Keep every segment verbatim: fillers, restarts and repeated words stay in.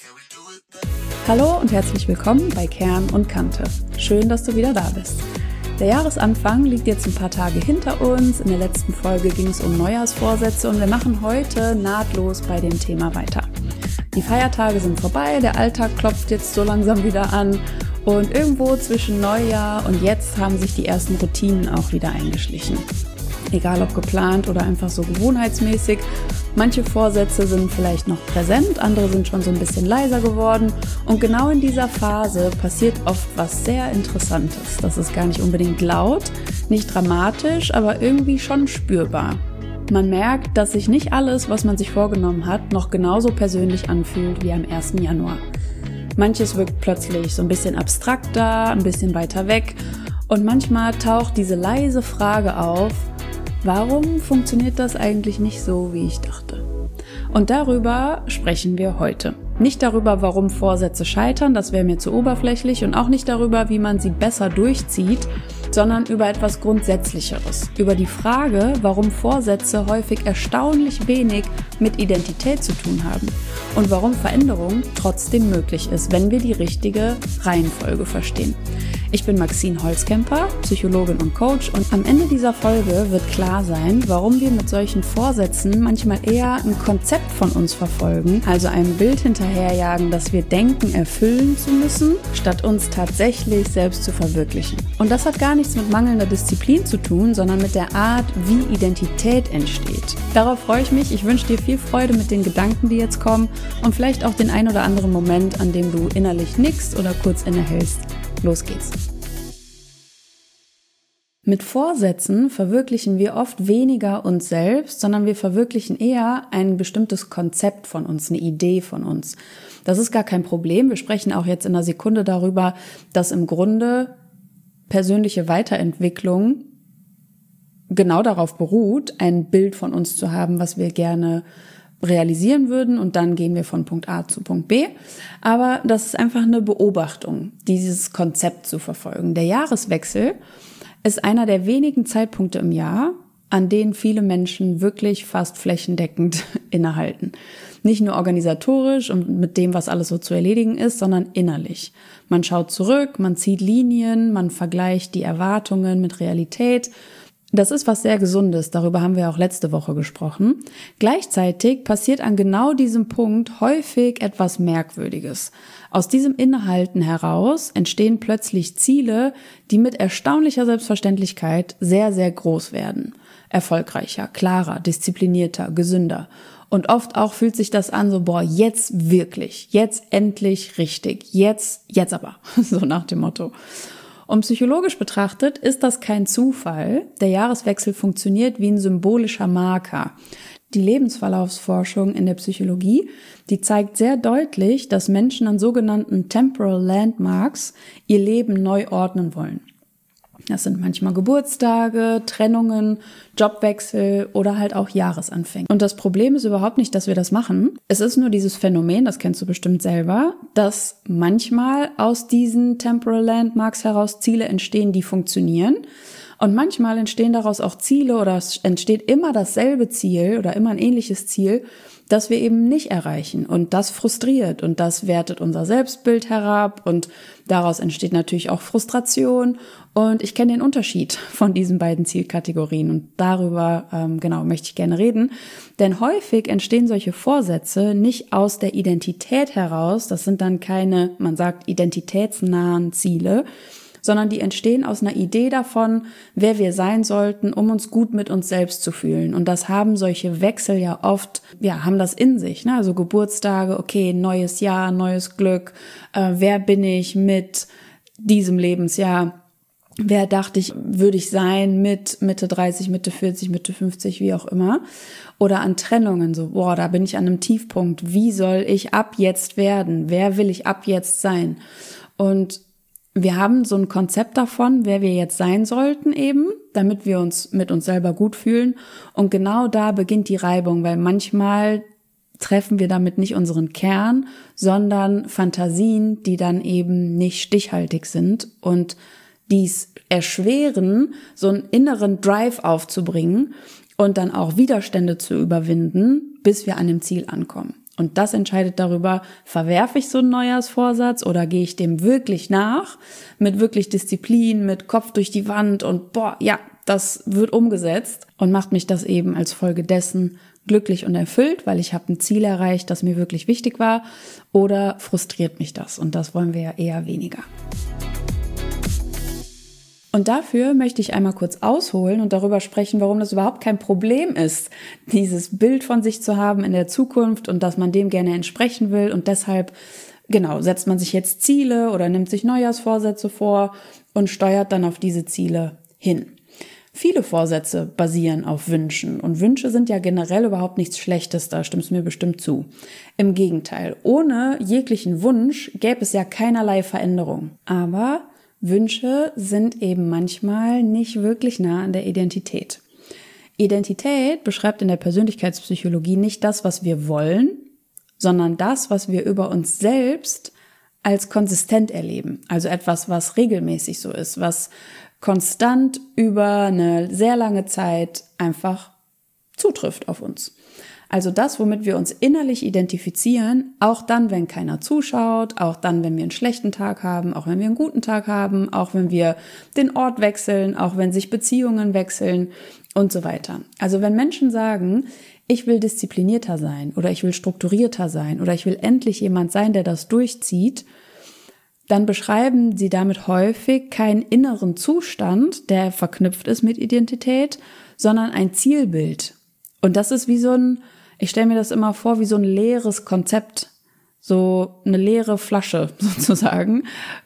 Hallo und herzlich willkommen bei Kern und Kante. Schön, dass du wieder da bist. Der Jahresanfang liegt jetzt ein paar Tage hinter uns. In der letzten Folge ging es um Neujahrsvorsätze und wir machen heute nahtlos bei dem Thema weiter. Die Feiertage sind vorbei, der Alltag klopft jetzt so langsam wieder an und irgendwo zwischen Neujahr und jetzt haben sich die ersten Routinen auch wieder eingeschlichen. Egal ob geplant oder einfach so gewohnheitsmäßig. Manche Vorsätze sind vielleicht noch präsent, andere sind schon so ein bisschen leiser geworden. Und genau in dieser Phase passiert oft was sehr Interessantes. Das ist gar nicht unbedingt laut, nicht dramatisch, aber irgendwie schon spürbar. Man merkt, dass sich nicht alles, was man sich vorgenommen hat, noch genauso persönlich anfühlt wie am ersten Januar. Manches wirkt plötzlich so ein bisschen abstrakter, ein bisschen weiter weg. Und manchmal taucht diese leise Frage auf: Warum funktioniert das eigentlich nicht so, wie ich dachte? Und darüber sprechen wir heute. Nicht darüber, warum Vorsätze scheitern, das wäre mir zu oberflächlich, und auch nicht darüber, wie man sie besser durchzieht, sondern über etwas Grundsätzlicheres. Über die Frage, warum Vorsätze häufig erstaunlich wenig mit Identität zu tun haben und warum Veränderung trotzdem möglich ist, wenn wir die richtige Reihenfolge verstehen. Ich bin Maxine Holzkemper, Psychologin und Coach, und am Ende dieser Folge wird klar sein, warum wir mit solchen Vorsätzen manchmal eher ein Konzept von uns verfolgen, also einem Bild hinterherjagen, das wir denken, erfüllen zu müssen, statt uns tatsächlich selbst zu verwirklichen. Und das hat gar nichts mit mangelnder Disziplin zu tun, sondern mit der Art, wie Identität entsteht. Darauf freue ich mich. Ich wünsche dir viel Freude mit den Gedanken, die jetzt kommen, und vielleicht auch den ein oder anderen Moment, an dem du innerlich nickst oder kurz innehältst. Los geht's. Mit Vorsätzen verwirklichen wir oft weniger uns selbst, sondern wir verwirklichen eher ein bestimmtes Konzept von uns, eine Idee von uns. Das ist gar kein Problem. Wir sprechen auch jetzt in einer Sekunde darüber, dass im Grunde persönliche Weiterentwicklung genau darauf beruht, ein Bild von uns zu haben, was wir gerne realisieren würden, und dann gehen wir von Punkt A zu Punkt B. Aber das ist einfach eine Beobachtung, dieses Konzept zu verfolgen. Der Jahreswechsel ist einer der wenigen Zeitpunkte im Jahr, an denen viele Menschen wirklich fast flächendeckend innehalten. Nicht nur organisatorisch und mit dem, was alles so zu erledigen ist, sondern innerlich. Man schaut zurück, man zieht Linien, man vergleicht die Erwartungen mit Realität. Das ist was sehr Gesundes, darüber haben wir auch letzte Woche gesprochen. Gleichzeitig passiert an genau diesem Punkt häufig etwas Merkwürdiges. Aus diesem Innehalten heraus entstehen plötzlich Ziele, die mit erstaunlicher Selbstverständlichkeit sehr, sehr groß werden. Erfolgreicher, klarer, disziplinierter, gesünder. Und oft auch fühlt sich das an so, boah, jetzt wirklich, jetzt endlich richtig, jetzt, jetzt aber, so nach dem Motto. Und psychologisch betrachtet ist das kein Zufall. Der Jahreswechsel funktioniert wie ein symbolischer Marker. Die Lebensverlaufsforschung in der Psychologie, die zeigt sehr deutlich, dass Menschen an sogenannten Temporal Landmarks ihr Leben neu ordnen wollen. Das sind manchmal Geburtstage, Trennungen, Jobwechsel oder halt auch Jahresanfänge. Und das Problem ist überhaupt nicht, dass wir das machen. Es ist nur dieses Phänomen, das kennst du bestimmt selber, dass manchmal aus diesen Temporal Landmarks heraus Ziele entstehen, die funktionieren. Und manchmal entstehen daraus auch Ziele, oder es entsteht immer dasselbe Ziel oder immer ein ähnliches Ziel, das wir eben nicht erreichen. Und das frustriert und das wertet unser Selbstbild herab, und daraus entsteht natürlich auch Frustration. Und ich kenne den Unterschied von diesen beiden Zielkategorien, und darüber ähm, genau möchte ich gerne reden. Denn häufig entstehen solche Vorsätze nicht aus der Identität heraus, das sind dann keine, man sagt, identitätsnahen Ziele, sondern die entstehen aus einer Idee davon, wer wir sein sollten, um uns gut mit uns selbst zu fühlen. Und das haben solche Wechsel ja oft, ja, haben das in sich, ne? Also Geburtstage, okay, neues Jahr, neues Glück, äh, wer bin ich mit diesem Lebensjahr? Wer dachte ich, würde ich sein mit Mitte dreißig, Mitte vierzig, Mitte fünfzig, wie auch immer. Oder an Trennungen, so, boah, da bin ich an einem Tiefpunkt. Wie soll ich ab jetzt werden? Wer will ich ab jetzt sein? Und wir haben so ein Konzept davon, wer wir jetzt sein sollten eben, damit wir uns mit uns selber gut fühlen. Und genau da beginnt die Reibung, weil manchmal treffen wir damit nicht unseren Kern, sondern Fantasien, die dann eben nicht stichhaltig sind und dies erschweren, so einen inneren Drive aufzubringen und dann auch Widerstände zu überwinden, bis wir an dem Ziel ankommen. Und das entscheidet darüber, verwerfe ich so einen Neujahrsvorsatz oder gehe ich dem wirklich nach, mit wirklich Disziplin, mit Kopf durch die Wand und boah, ja, das wird umgesetzt und macht mich das eben als Folge dessen glücklich und erfüllt, weil ich habe ein Ziel erreicht, das mir wirklich wichtig war, oder frustriert mich das? Und das wollen wir ja eher weniger. Und dafür möchte ich einmal kurz ausholen und darüber sprechen, warum das überhaupt kein Problem ist, dieses Bild von sich zu haben in der Zukunft und dass man dem gerne entsprechen will. Und deshalb, genau, setzt man sich jetzt Ziele oder nimmt sich Neujahrsvorsätze vor und steuert dann auf diese Ziele hin. Viele Vorsätze basieren auf Wünschen und Wünsche sind ja generell überhaupt nichts Schlechtes, da stimmst du mir bestimmt zu. Im Gegenteil, ohne jeglichen Wunsch gäbe es ja keinerlei Veränderung. Aber Wünsche sind eben manchmal nicht wirklich nah an der Identität. Identität beschreibt in der Persönlichkeitspsychologie nicht das, was wir wollen, sondern das, was wir über uns selbst als konsistent erleben. Also etwas, was regelmäßig so ist, was konstant über eine sehr lange Zeit einfach zutrifft auf uns. Also das, womit wir uns innerlich identifizieren, auch dann, wenn keiner zuschaut, auch dann, wenn wir einen schlechten Tag haben, auch wenn wir einen guten Tag haben, auch wenn wir den Ort wechseln, auch wenn sich Beziehungen wechseln und so weiter. Also wenn Menschen sagen, ich will disziplinierter sein oder ich will strukturierter sein oder ich will endlich jemand sein, der das durchzieht, dann beschreiben sie damit häufig keinen inneren Zustand, der verknüpft ist mit Identität, sondern ein Zielbild. Und das ist wie so ein, ich stelle mir das immer vor, wie so ein leeres Konzept, so eine leere Flasche sozusagen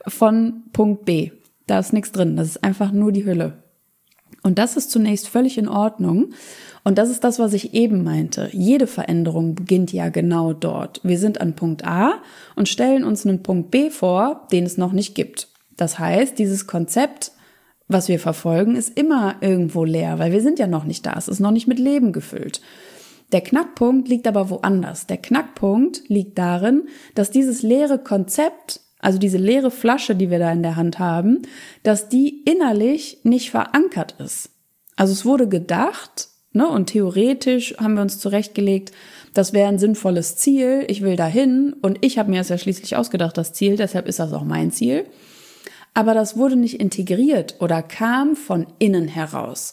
von Punkt B. Da ist nichts drin, das ist einfach nur die Hülle. Und das ist zunächst völlig in Ordnung. Und das ist das, was ich eben meinte. Jede Veränderung beginnt ja genau dort. Wir sind an Punkt A und stellen uns einen Punkt B vor, den es noch nicht gibt. Das heißt, dieses Konzept, was wir verfolgen, ist immer irgendwo leer, weil wir sind ja noch nicht da. Es ist noch nicht mit Leben gefüllt. Der Knackpunkt liegt aber woanders. Der Knackpunkt liegt darin, dass dieses leere Konzept, also diese leere Flasche, die wir da in der Hand haben, dass die innerlich nicht verankert ist. Also es wurde gedacht, ne, und theoretisch haben wir uns zurechtgelegt, das wäre ein sinnvolles Ziel, ich will dahin und ich habe mir das ja schließlich ausgedacht, das Ziel, deshalb ist das auch mein Ziel. Aber das wurde nicht integriert oder kam von innen heraus.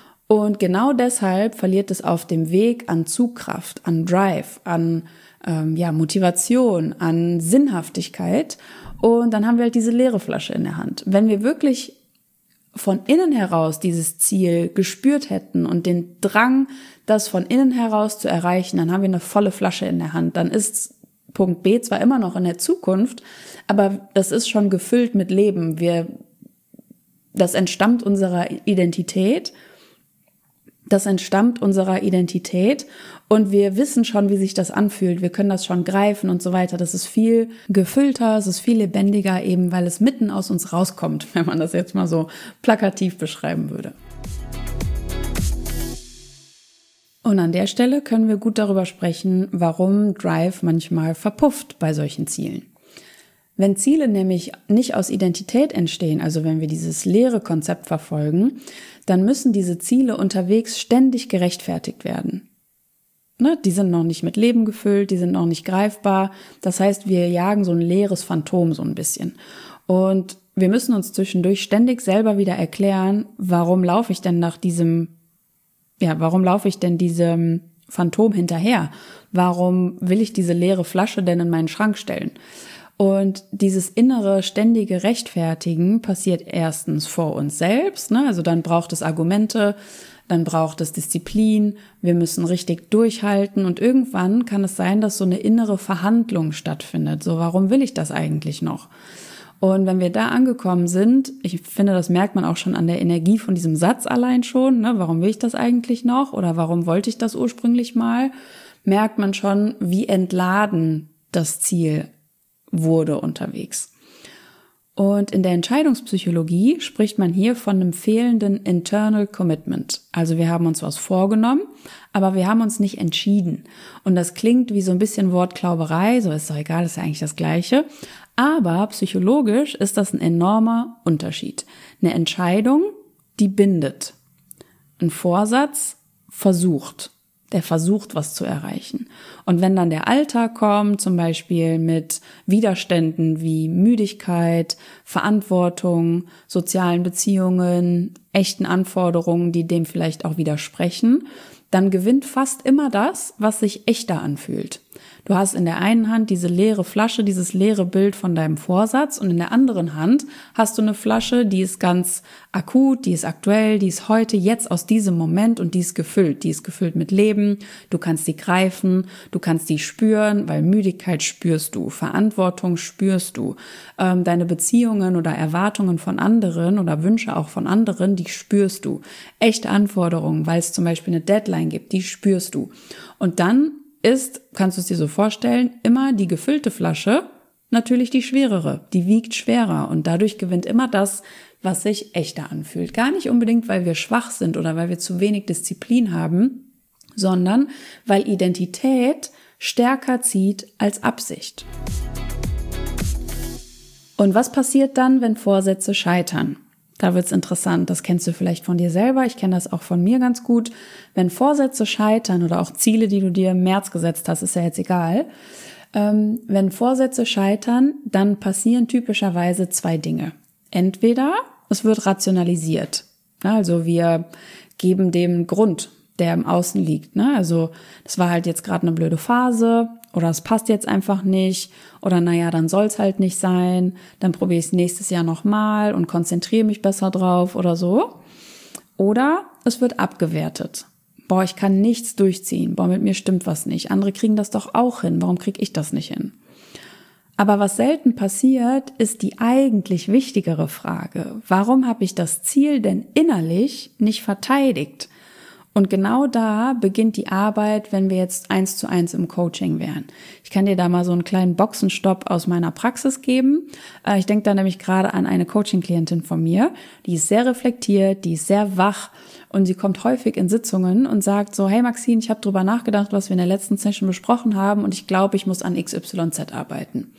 Und genau deshalb verliert es auf dem Weg an Zugkraft, an Drive, an ähm, ja, Motivation, an Sinnhaftigkeit. Und dann haben wir halt diese leere Flasche in der Hand. Wenn wir wirklich von innen heraus dieses Ziel gespürt hätten und den Drang, das von innen heraus zu erreichen, dann haben wir eine volle Flasche in der Hand. Dann ist Punkt B zwar immer noch in der Zukunft, aber das ist schon gefüllt mit Leben. Wir, das entstammt unserer Identität. Das entstammt unserer Identität und wir wissen schon, wie sich das anfühlt. Wir können das schon greifen und so weiter. Das ist viel gefüllter, es ist viel lebendiger, eben weil es mitten aus uns rauskommt, wenn man das jetzt mal so plakativ beschreiben würde. Und an der Stelle können wir gut darüber sprechen, warum Drive manchmal verpufft bei solchen Zielen. Wenn Ziele nämlich nicht aus Identität entstehen, also wenn wir dieses leere Konzept verfolgen, dann müssen diese Ziele unterwegs ständig gerechtfertigt werden. Ne, die sind noch nicht mit Leben gefüllt, die sind noch nicht greifbar. Das heißt, wir jagen so ein leeres Phantom so ein bisschen. Und wir müssen uns zwischendurch ständig selber wieder erklären, warum laufe ich denn nach diesem, ja, warum laufe ich denn diesem Phantom hinterher? Warum will ich diese leere Flasche denn in meinen Schrank stellen? Und dieses innere, ständige Rechtfertigen passiert erstens vor uns selbst, ne? Also dann braucht es Argumente, dann braucht es Disziplin, wir müssen richtig durchhalten und irgendwann kann es sein, dass so eine innere Verhandlung stattfindet. So, warum will ich das eigentlich noch? Und wenn wir da angekommen sind, ich finde, das merkt man auch schon an der Energie von diesem Satz allein schon, ne? Warum will ich das eigentlich noch oder warum wollte ich das ursprünglich mal, merkt man schon, wie entladen das Ziel wurde unterwegs. Und in der Entscheidungspsychologie spricht man hier von einem fehlenden Internal Commitment. Also wir haben uns was vorgenommen, aber wir haben uns nicht entschieden. Und das klingt wie so ein bisschen Wortklauberei, so ist doch egal, ist ja eigentlich das Gleiche. Aber psychologisch ist das ein enormer Unterschied. Eine Entscheidung, die bindet. Ein Vorsatz versucht. Der versucht, was zu erreichen. Und wenn dann der Alltag kommt, zum Beispiel mit Widerständen wie Müdigkeit, Verantwortung, sozialen Beziehungen, echten Anforderungen, die dem vielleicht auch widersprechen, dann gewinnt fast immer das, was sich echter anfühlt. Du hast in der einen Hand diese leere Flasche, dieses leere Bild von deinem Vorsatz und in der anderen Hand hast du eine Flasche, die ist ganz akut, die ist aktuell, die ist heute, jetzt aus diesem Moment und die ist gefüllt. Die ist gefüllt mit Leben, du kannst die greifen, du kannst die spüren, weil Müdigkeit spürst du, Verantwortung spürst du, ähm, deine Beziehungen oder Erwartungen von anderen oder Wünsche auch von anderen, die spürst du. Echte Anforderungen, weil es zum Beispiel eine Deadline gibt, die spürst du. Und dann ist, kannst du es dir so vorstellen, immer die gefüllte Flasche natürlich die schwerere. Die wiegt schwerer und dadurch gewinnt immer das, was sich echter anfühlt. Gar nicht unbedingt, weil wir schwach sind oder weil wir zu wenig Disziplin haben, sondern weil Identität stärker zieht als Absicht. Und was passiert dann, wenn Vorsätze scheitern? Da wird's interessant, das kennst du vielleicht von dir selber, ich kenne das auch von mir ganz gut. Wenn Vorsätze scheitern oder auch Ziele, die du dir im März gesetzt hast, ist ja jetzt egal. Ähm, wenn Vorsätze scheitern, dann passieren typischerweise zwei Dinge. Entweder es wird rationalisiert, also wir geben dem Grund, der im Außen liegt. Also das war halt jetzt gerade eine blöde Phase oder es passt jetzt einfach nicht oder naja, dann soll es halt nicht sein, dann probiere ich es nächstes Jahr nochmal und konzentriere mich besser drauf oder so. Oder es wird abgewertet. Boah, ich kann nichts durchziehen, boah, mit mir stimmt was nicht. Andere kriegen das doch auch hin, warum kriege ich das nicht hin? Aber was selten passiert, ist die eigentlich wichtigere Frage. Warum habe ich das Ziel denn innerlich nicht verteidigt? Und genau da beginnt die Arbeit, wenn wir jetzt eins zu eins im Coaching wären. Ich kann dir da mal so einen kleinen Boxenstopp aus meiner Praxis geben. Ich denke da nämlich gerade an eine Coaching-Klientin von mir, die ist sehr reflektiert, die ist sehr wach und sie kommt häufig in Sitzungen und sagt so, hey Maxine, ich habe drüber nachgedacht, was wir in der letzten Session besprochen haben und ich glaube, ich muss an X Y Z arbeiten.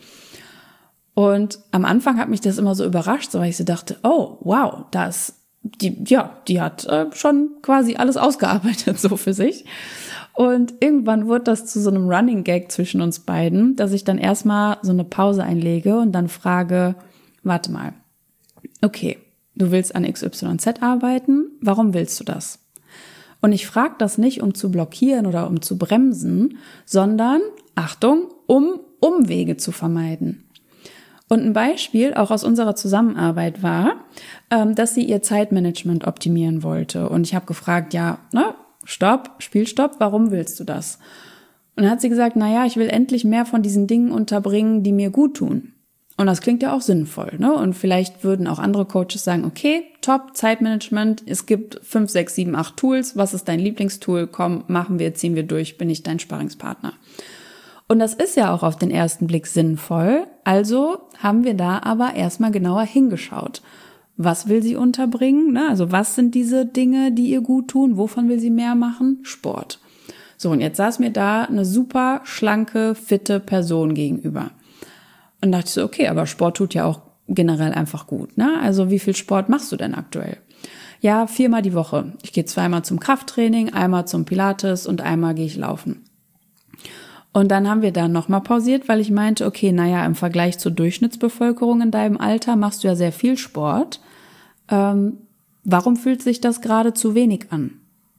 Und am Anfang hat mich das immer so überrascht, so, weil ich so dachte, oh, wow, das Die, ja, die hat äh, schon quasi alles ausgearbeitet, so für sich. Und irgendwann wurde das zu so einem Running Gag zwischen uns beiden, dass ich dann erstmal so eine Pause einlege und dann frage, warte mal, okay, du willst an X Y Z arbeiten, warum willst du das? Und ich frage das nicht, um zu blockieren oder um zu bremsen, sondern, Achtung, um Umwege zu vermeiden. Und ein Beispiel auch aus unserer Zusammenarbeit war, dass sie ihr Zeitmanagement optimieren wollte. Und ich habe gefragt, ja, ne, stopp, Spielstopp, warum willst du das? Und dann hat sie gesagt, naja, ich will endlich mehr von diesen Dingen unterbringen, die mir gut tun. Und das klingt ja auch sinnvoll, ne? Und vielleicht würden auch andere Coaches sagen, okay, top, Zeitmanagement, es gibt fünf, sechs, sieben, acht Tools. Was ist dein Lieblingstool? Komm, machen wir, ziehen wir durch, bin ich dein Sparringspartner. Und das ist ja auch auf den ersten Blick sinnvoll. Also haben wir da aber erstmal genauer hingeschaut. Was will sie unterbringen? Also was sind diese Dinge, die ihr gut tun? Wovon will sie mehr machen? Sport. So, und jetzt saß mir da eine super schlanke, fitte Person gegenüber. Und dachte ich so, okay, aber Sport tut ja auch generell einfach gut, ne? Also wie viel Sport machst du denn aktuell? Ja, viermal die Woche. Ich gehe zweimal zum Krafttraining, einmal zum Pilates und einmal gehe ich laufen. Und dann haben wir da nochmal pausiert, weil ich meinte, okay, naja, im Vergleich zur Durchschnittsbevölkerung in deinem Alter machst du ja sehr viel Sport. Ähm, warum fühlt sich das gerade zu wenig an?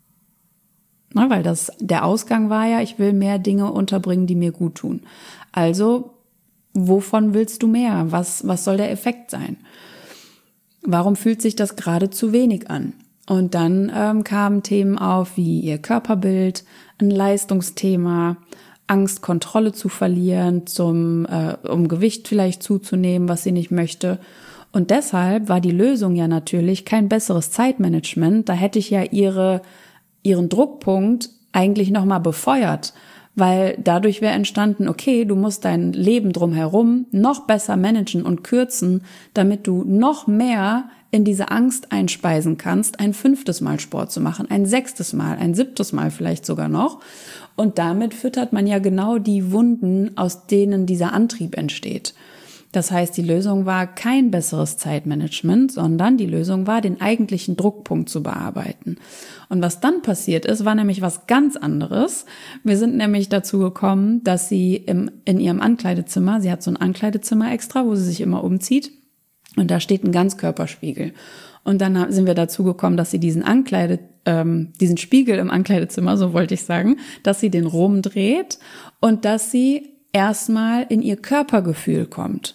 Na, weil das, der Ausgang war ja, ich will mehr Dinge unterbringen, die mir gut tun. Also, wovon willst du mehr? Was, was soll der Effekt sein? Warum fühlt sich das gerade zu wenig an? Und dann ähm, kamen Themen auf wie ihr Körperbild, ein Leistungsthema, Angst, Kontrolle zu verlieren, zum, äh, um Gewicht vielleicht zuzunehmen, was sie nicht möchte. Und deshalb war die Lösung ja natürlich kein besseres Zeitmanagement. Da hätte ich ja ihre, ihren Druckpunkt eigentlich nochmal befeuert, weil dadurch wäre entstanden, okay, du musst dein Leben drumherum noch besser managen und kürzen, damit du noch mehr in diese Angst einspeisen kannst, ein fünftes Mal Sport zu machen, ein sechstes Mal, ein siebtes Mal vielleicht sogar noch. Und damit füttert man ja genau die Wunden, aus denen dieser Antrieb entsteht. Das heißt, die Lösung war kein besseres Zeitmanagement, sondern die Lösung war, den eigentlichen Druckpunkt zu bearbeiten. Und was dann passiert ist, war nämlich was ganz anderes. Wir sind nämlich dazu gekommen, dass sie im, in ihrem Ankleidezimmer, sie hat so ein Ankleidezimmer extra, wo sie sich immer umzieht, und da steht ein Ganzkörperspiegel. Und dann sind wir dazu gekommen, dass sie diesen Ankleide, ähm, diesen Spiegel im Ankleidezimmer, so wollte ich sagen, dass sie den rumdreht und dass sie erstmal in ihr Körpergefühl kommt.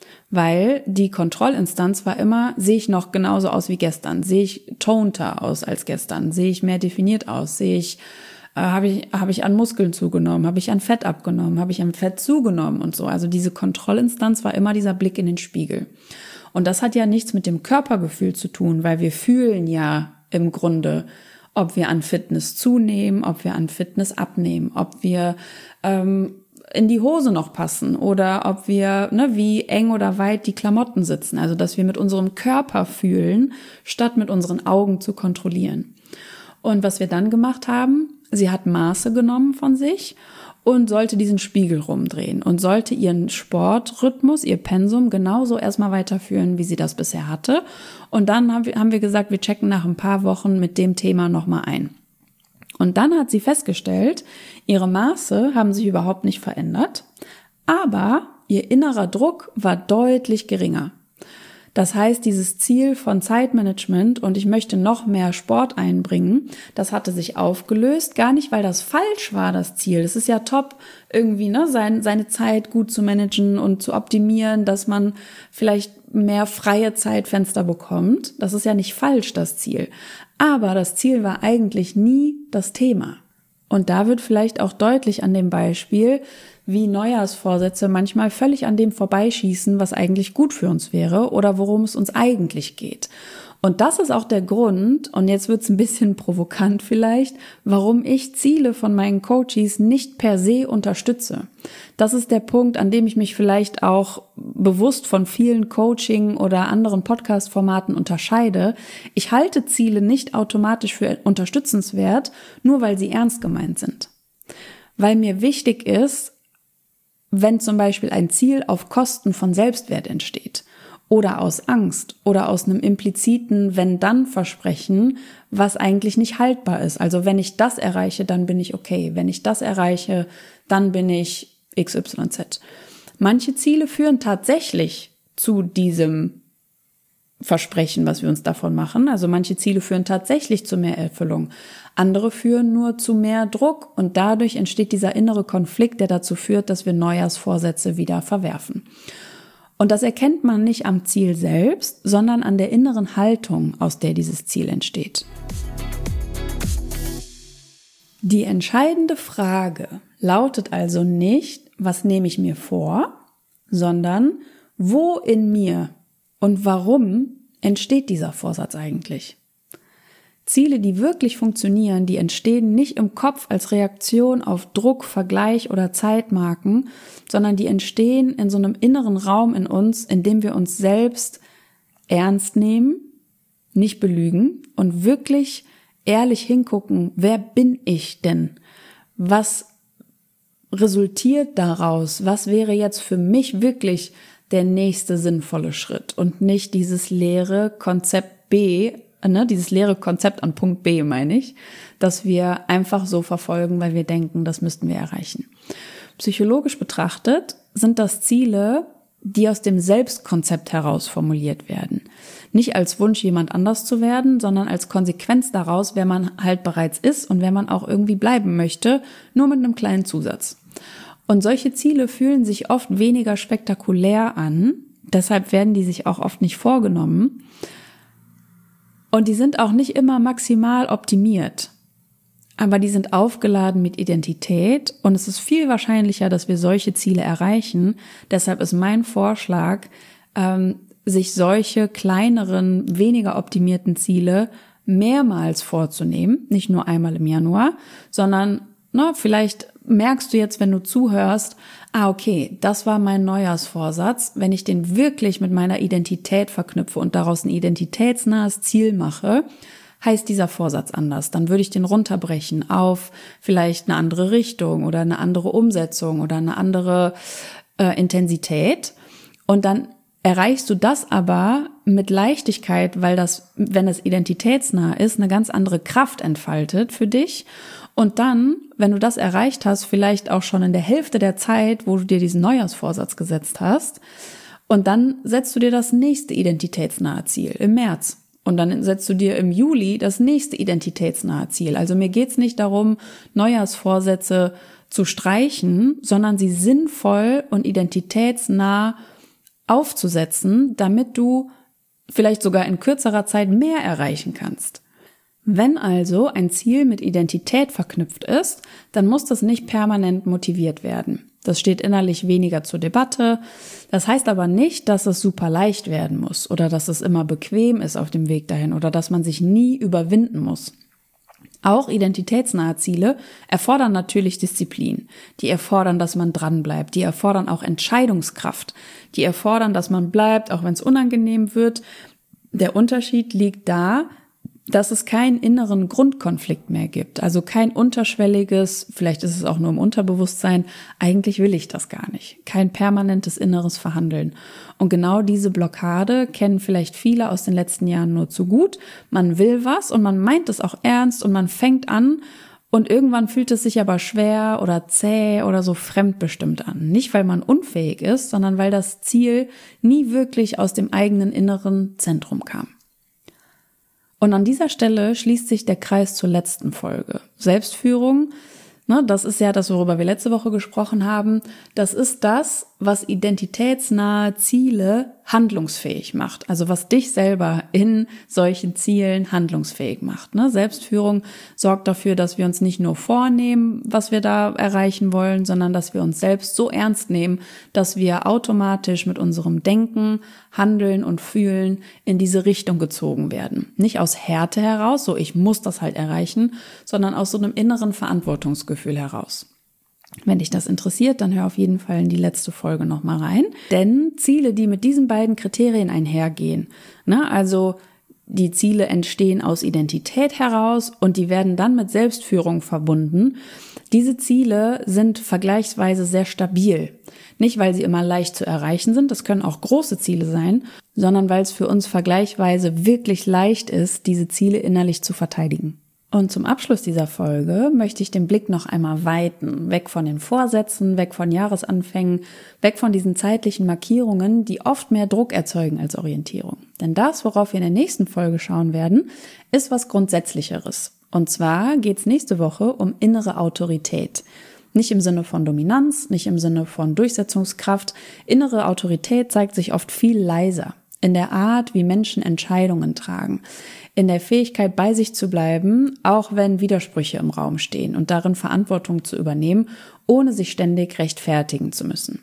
Weil die Kontrollinstanz war immer, sehe ich noch genauso aus wie gestern, sehe ich tonter aus als gestern, sehe ich mehr definiert aus, sehe ich, äh, habe ich, habe ich an Muskeln zugenommen, habe ich an Fett abgenommen, habe ich an Fett zugenommen und so. Also diese Kontrollinstanz war immer dieser Blick in den Spiegel. Und das hat ja nichts mit dem Körpergefühl zu tun, weil wir fühlen ja im Grunde, ob wir an Fitness zunehmen, ob wir an Fitness abnehmen, ob wir ähm, in die Hose noch passen oder ob wir, ne, wie eng oder weit die Klamotten sitzen. Also, dass wir mit unserem Körper fühlen, statt mit unseren Augen zu kontrollieren. Und was wir dann gemacht haben, sie hat Maße genommen von sich und sollte diesen Spiegel rumdrehen und sollte ihren Sportrhythmus, ihr Pensum genauso erstmal weiterführen, wie sie das bisher hatte. Und dann haben wir, haben wir gesagt, wir checken nach ein paar Wochen mit dem Thema nochmal ein. Und dann hat sie festgestellt, ihre Maße haben sich überhaupt nicht verändert, aber ihr innerer Druck war deutlich geringer. Das heißt, dieses Ziel von Zeitmanagement und ich möchte noch mehr Sport einbringen, das hatte sich aufgelöst, gar nicht, weil das falsch war, das Ziel. Es ist ja top, irgendwie ne, sein, seine Zeit gut zu managen und zu optimieren, dass man vielleicht mehr freie Zeitfenster bekommt. Das ist ja nicht falsch, das Ziel. Aber das Ziel war eigentlich nie das Thema. Und da wird vielleicht auch deutlich an dem Beispiel, wie Neujahrsvorsätze manchmal völlig an dem vorbeischießen, was eigentlich gut für uns wäre oder worum es uns eigentlich geht. Und das ist auch der Grund, und jetzt wird's ein bisschen provokant vielleicht, warum ich Ziele von meinen Coaches nicht per se unterstütze. Das ist der Punkt, an dem ich mich vielleicht auch bewusst von vielen Coaching- oder anderen Podcast-Formaten unterscheide. Ich halte Ziele nicht automatisch für unterstützenswert, nur weil sie ernst gemeint sind. Weil mir wichtig ist, wenn zum Beispiel ein Ziel auf Kosten von Selbstwert entsteht oder aus Angst oder aus einem impliziten Wenn-Dann-Versprechen, was eigentlich nicht haltbar ist. Also wenn ich das erreiche, dann bin ich okay. Wenn ich das erreiche, dann bin ich X Y Z. Manche Ziele führen tatsächlich zu diesem Versprechen, was wir uns davon machen. Also manche Ziele führen tatsächlich zu mehr Erfüllung. Andere führen nur zu mehr Druck und dadurch entsteht dieser innere Konflikt, der dazu führt, dass wir Neujahrsvorsätze wieder verwerfen. Und das erkennt man nicht am Ziel selbst, sondern an der inneren Haltung, aus der dieses Ziel entsteht. Die entscheidende Frage lautet also nicht, was nehme ich mir vor, sondern wo in mir und warum entsteht dieser Vorsatz eigentlich? Ziele, die wirklich funktionieren, die entstehen nicht im Kopf als Reaktion auf Druck, Vergleich oder Zeitmarken, sondern die entstehen in so einem inneren Raum in uns, in dem wir uns selbst ernst nehmen, nicht belügen und wirklich ehrlich hingucken, wer bin ich denn? Was resultiert daraus? Was wäre jetzt für mich wirklich der nächste sinnvolle Schritt und nicht dieses leere Konzept B, ne, dieses leere Konzept an Punkt B, meine ich, dass wir einfach so verfolgen, weil wir denken, das müssten wir erreichen. Psychologisch betrachtet sind das Ziele, die aus dem Selbstkonzept heraus formuliert werden. Nicht als Wunsch, jemand anders zu werden, sondern als Konsequenz daraus, wer man halt bereits ist und wer man auch irgendwie bleiben möchte, nur mit einem kleinen Zusatz. Und solche Ziele fühlen sich oft weniger spektakulär an, deshalb werden die sich auch oft nicht vorgenommen. Und die sind auch nicht immer maximal optimiert. Aber die sind aufgeladen mit Identität und es ist viel wahrscheinlicher, dass wir solche Ziele erreichen. Deshalb ist mein Vorschlag, ähm, sich solche kleineren, weniger optimierten Ziele mehrmals vorzunehmen. Nicht nur einmal im Januar, sondern na, vielleicht merkst du jetzt, wenn du zuhörst, ah okay, das war mein Neujahrsvorsatz. Wenn ich den wirklich mit meiner Identität verknüpfe und daraus ein identitätsnahes Ziel mache, heißt dieser Vorsatz anders. Dann würde ich den runterbrechen auf vielleicht eine andere Richtung oder eine andere Umsetzung oder eine andere äh, Intensität. Und dann erreichst du das aber mit Leichtigkeit, weil das, wenn es identitätsnah ist, eine ganz andere Kraft entfaltet für dich. Und dann, wenn du das erreicht hast, vielleicht auch schon in der Hälfte der Zeit, wo du dir diesen Neujahrsvorsatz gesetzt hast, und dann setzt du dir das nächste identitätsnahe Ziel im März. Und dann setzt du dir im Juli das nächste identitätsnahe Ziel. Also mir geht's nicht darum, Neujahrsvorsätze zu streichen, sondern sie sinnvoll und identitätsnah aufzusetzen, damit du vielleicht sogar in kürzerer Zeit mehr erreichen kannst. Wenn also ein Ziel mit Identität verknüpft ist, dann muss das nicht permanent motiviert werden. Das steht innerlich weniger zur Debatte. Das heißt aber nicht, dass es super leicht werden muss oder dass es immer bequem ist auf dem Weg dahin oder dass man sich nie überwinden muss. Auch identitätsnahe Ziele erfordern natürlich Disziplin. Die erfordern, dass man dranbleibt. Die erfordern auch Entscheidungskraft. Die erfordern, dass man bleibt, auch wenn es unangenehm wird. Der Unterschied liegt da, dass es keinen inneren Grundkonflikt mehr gibt. Also kein unterschwelliges, vielleicht ist es auch nur im Unterbewusstsein, eigentlich will ich das gar nicht. Kein permanentes inneres Verhandeln. Und genau diese Blockade kennen vielleicht viele aus den letzten Jahren nur zu gut. Man will was und man meint es auch ernst und man fängt an und irgendwann fühlt es sich aber schwer oder zäh oder so fremdbestimmt an. Nicht, weil man unfähig ist, sondern weil das Ziel nie wirklich aus dem eigenen inneren Zentrum kam. Und an dieser Stelle schließt sich der Kreis zur letzten Folge. Selbstführung, ne, das ist ja das, worüber wir letzte Woche gesprochen haben. Das ist das, was identitätsnahe Ziele handlungsfähig macht. Also was dich selber in solchen Zielen handlungsfähig macht. Ne? Selbstführung sorgt dafür, dass wir uns nicht nur vornehmen, was wir da erreichen wollen, sondern dass wir uns selbst so ernst nehmen, dass wir automatisch mit unserem Denken, Handeln und Fühlen in diese Richtung gezogen werden. Nicht aus Härte heraus, so ich muss das halt erreichen, sondern aus so einem inneren Verantwortungsgefühl heraus. Wenn dich das interessiert, dann hör auf jeden Fall in die letzte Folge nochmal rein. Denn Ziele, die mit diesen beiden Kriterien einhergehen, ne, also die Ziele entstehen aus Identität heraus und die werden dann mit Selbstführung verbunden. Diese Ziele sind vergleichsweise sehr stabil. Nicht, weil sie immer leicht zu erreichen sind, das können auch große Ziele sein, sondern weil es für uns vergleichsweise wirklich leicht ist, diese Ziele innerlich zu verteidigen. Und zum Abschluss dieser Folge möchte ich den Blick noch einmal weiten, weg von den Vorsätzen, weg von Jahresanfängen, weg von diesen zeitlichen Markierungen, die oft mehr Druck erzeugen als Orientierung. Denn das, worauf wir in der nächsten Folge schauen werden, ist was Grundsätzlicheres. Und zwar geht es nächste Woche um innere Autorität. Nicht im Sinne von Dominanz, nicht im Sinne von Durchsetzungskraft. Innere Autorität zeigt sich oft viel leiser. In der Art, wie Menschen Entscheidungen tragen, in der Fähigkeit, bei sich zu bleiben, auch wenn Widersprüche im Raum stehen und darin Verantwortung zu übernehmen, ohne sich ständig rechtfertigen zu müssen.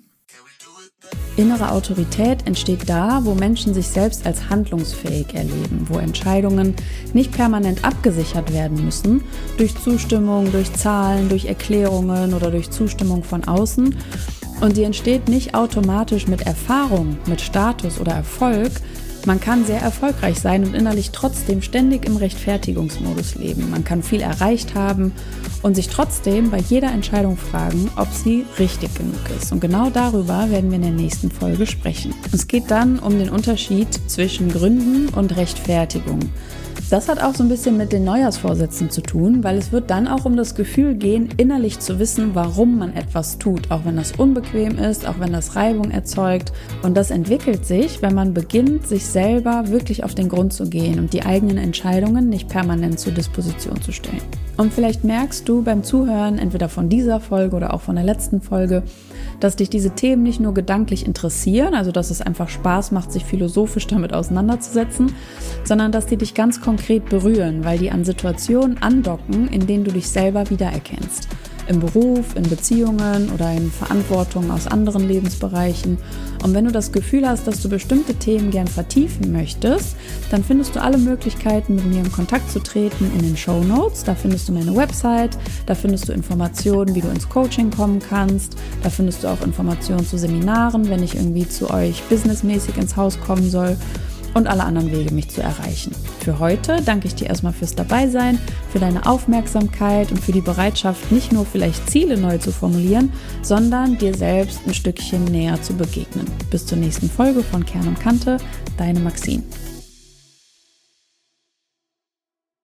Innere Autorität entsteht da, wo Menschen sich selbst als handlungsfähig erleben, wo Entscheidungen nicht permanent abgesichert werden müssen, durch Zustimmung, durch Zahlen, durch Erklärungen oder durch Zustimmung von außen. Und die entsteht nicht automatisch mit Erfahrung, mit Status oder Erfolg. Man kann sehr erfolgreich sein und innerlich trotzdem ständig im Rechtfertigungsmodus leben. Man kann viel erreicht haben und sich trotzdem bei jeder Entscheidung fragen, ob sie richtig genug ist. Und genau darüber werden wir in der nächsten Folge sprechen. Es geht dann um den Unterschied zwischen Gründen und Rechtfertigung. Das hat auch so ein bisschen mit den Neujahrsvorsätzen zu tun, weil es wird dann auch um das Gefühl gehen, innerlich zu wissen, warum man etwas tut, auch wenn das unbequem ist, auch wenn das Reibung erzeugt. Und das entwickelt sich, wenn man beginnt, sich selber wirklich auf den Grund zu gehen und die eigenen Entscheidungen nicht permanent zur Disposition zu stellen. Und vielleicht merkst du beim Zuhören, entweder von dieser Folge oder auch von der letzten Folge, dass dich diese Themen nicht nur gedanklich interessieren, also dass es einfach Spaß macht, sich philosophisch damit auseinanderzusetzen, sondern dass die dich ganz konkret berühren, weil die an Situationen andocken, in denen du dich selber wiedererkennst. Im Beruf, in Beziehungen oder in Verantwortung aus anderen Lebensbereichen. Und wenn du das Gefühl hast, dass du bestimmte Themen gern vertiefen möchtest, dann findest du alle Möglichkeiten, mit mir in Kontakt zu treten in den Shownotes. Da findest du meine Website, da findest du Informationen, wie du ins Coaching kommen kannst. Da findest du auch Informationen zu Seminaren, wenn ich irgendwie zu euch businessmäßig ins Haus kommen soll. und alle anderen Wege, mich zu erreichen. Für heute danke ich dir erstmal fürs Dabeisein, für deine Aufmerksamkeit und für die Bereitschaft, nicht nur vielleicht Ziele neu zu formulieren, sondern dir selbst ein Stückchen näher zu begegnen. Bis zur nächsten Folge von Kern und Kante, deine Maxine.